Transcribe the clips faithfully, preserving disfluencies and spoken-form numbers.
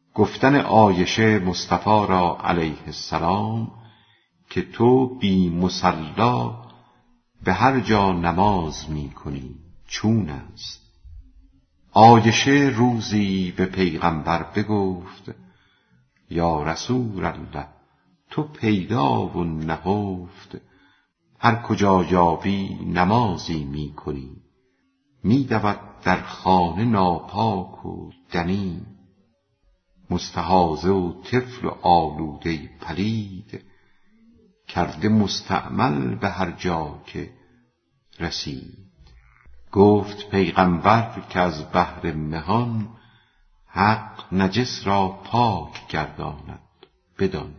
گفتن عایشه مصطفی را علیه السلام که تو بی مصلا به هر جا نماز می کنی چون است؟ عایشه روزی به پیغمبر بگفت یا رسول الله، تو پیدا و نهفت هر کجا یابی نمازی می کنی، می دود در خانه ناپاک و دنی، مستحاضه و طفل و آلوده پلید، کرده مستعمل به هر جا که رسید. گفت پیغمبر که از بحر مهان حق نجس را پاک گرداند بدان،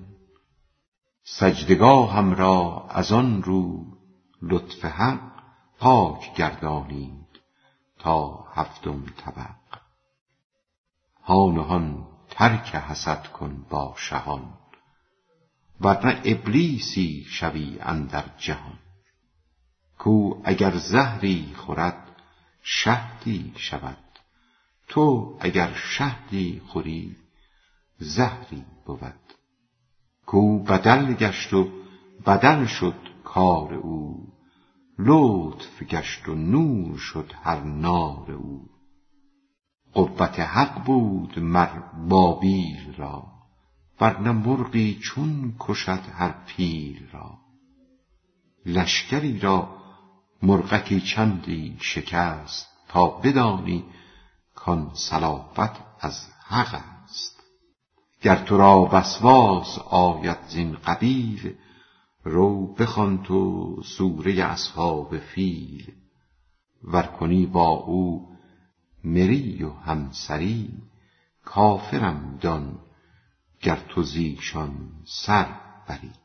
سجدگاهم را از آن رو لطف حق پاک گردانید تا هفتم طبق. هان و هان ترک حسد کن با شهان، ورنه ابلیسی شوی اندر جهان. کو اگر زهری خورد شهدی شود، تو اگر شهدی خوری زهری بود. کو بدل گشت و بدل شد کار او، لطف گشت و نور شد هر نار او. قوت حق بود مر بابیل را، ورنه مرغی چون کشد هر پیل را. لشکری را مرغکی چندی شکست، تا بدانی کان صلابت از حق است. گر تو را وسواس آید زین قبیل، رو بخوان تو سوره اصحاب فیل. ور کنی با او مری و همسری، کافرم دان گر تو زیشان سر بری.